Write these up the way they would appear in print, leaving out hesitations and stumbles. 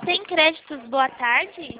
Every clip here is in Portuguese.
Tem créditos, boa tarde?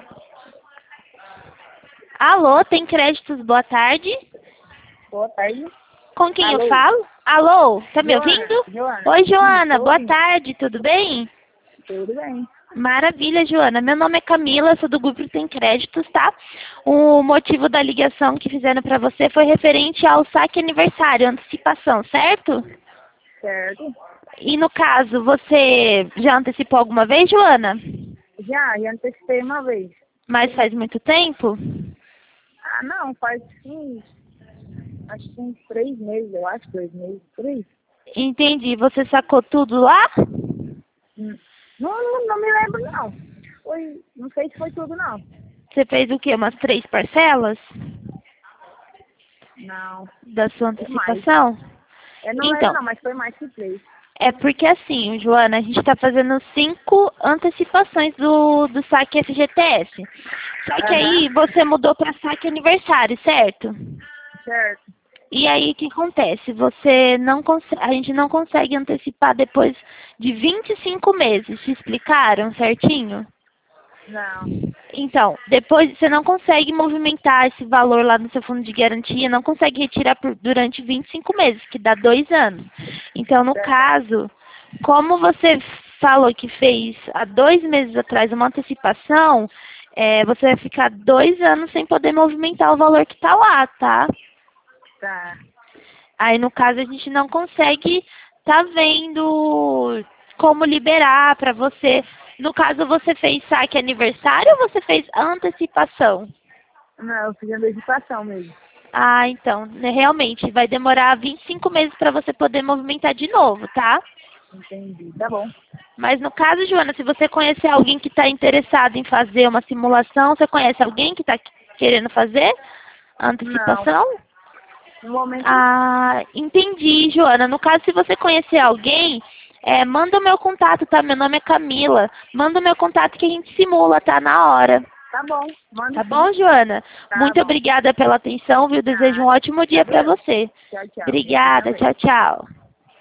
Alô, tem créditos, boa tarde? Boa tarde. Com quem Alô? eu falo? Alô, tá me Joana, ouvindo? Joana. Oi, Joana, Tô boa ouvindo. tarde, tudo bem? Tudo bem. Maravilha, Joana. Meu nome é Camila, sou do grupo Tem Créditos, tá? O motivo da ligação que fizeram pra você foi referente ao saque aniversário, antecipação, certo? Certo. E no caso, você já antecipou alguma vez, Joana? Já antecipei uma vez. Mas faz muito tempo? Ah, não, faz acho que uns 3 meses, eu acho, 2 meses, por aí. Entendi. Você sacou tudo lá? Hum. Não me lembro, não. Não sei se foi tudo, não. Você fez o quê? Umas 3 parcelas Não, da sua foi mais. antecipação? Eu não lembro, Então, não, mas foi mais que 3. é porque assim, Joana, a gente está fazendo 5 antecipações do saque FGTS. Só que aí Aham, você mudou para saque aniversário, certo? certo. E aí o que acontece? Você não a gente não consegue antecipar depois de 25 meses. Te explicaram certinho? Não, Então, depois você não consegue movimentar esse valor lá no seu fundo de garantia, não consegue retirar durante 25 meses, que dá 2 anos. Então, no certo. caso, como você falou que fez há 2 meses atrás uma antecipação, você vai ficar 2 anos sem poder movimentar o valor que está lá, tá? Tá. Aí, no caso, a gente não consegue tá vendo como liberar para você. No caso, você fez saque aniversário ou você fez antecipação? Não, eu fiz antecipação mesmo. Ah, então, né, realmente, vai demorar 25 meses para você poder movimentar de novo, tá? Entendi. Tá bom. Mas no caso, Joana, se você conhecer alguém que está interessado em fazer uma simulação, você conhece alguém que está querendo fazer a Não, antecipação? no momento não. Ah, entendi, Joana. No caso, se você conhecer alguém, manda o meu contato, tá? Meu nome é Camila. Manda o meu contato que a gente simula, tá? Na hora. Tá bom, manda Tá sim. bom, Joana? Tá Muito bom. obrigada pela atenção, viu? Desejo um Nada. ótimo dia para Agradeço. você. Tchau, tchau. Você Obrigada. também. Tchau, tchau.